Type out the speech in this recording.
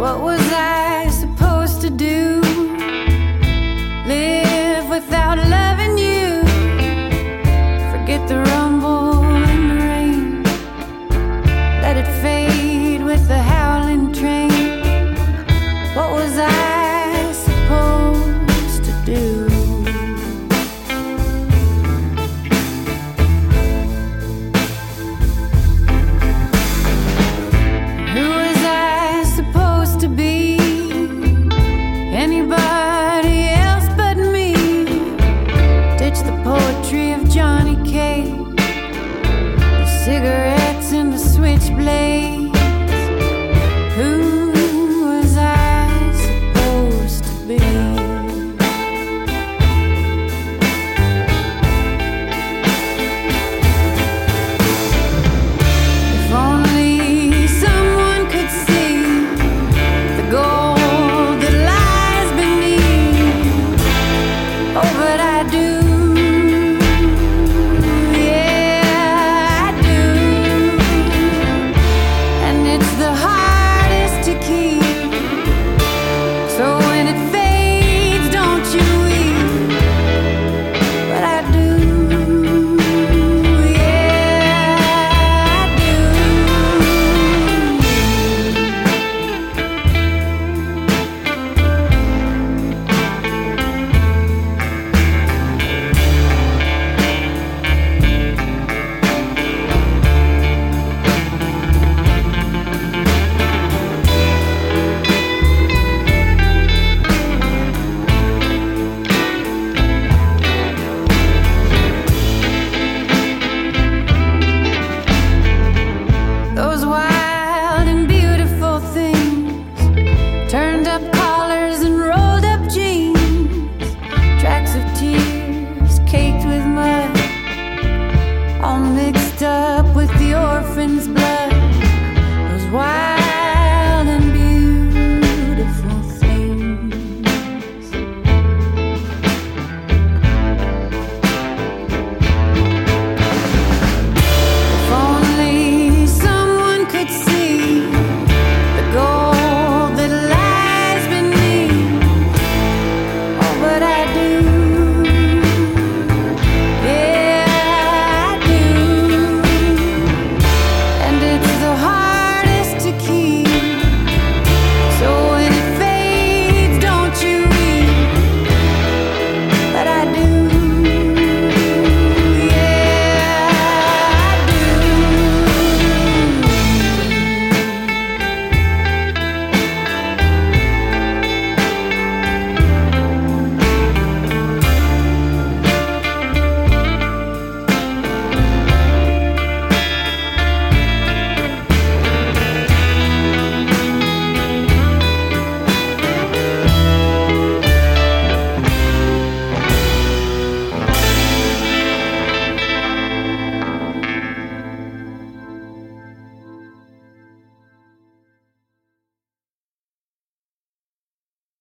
What was I supposed to do? Live without loving you? Forget the rumble and the rain, let it fade with the howling train. What was I supposed to do? Who was I supposed to be? Anybody else but me? Ditch the poetry of Johnny Cage, the cigarettes and the switchblade.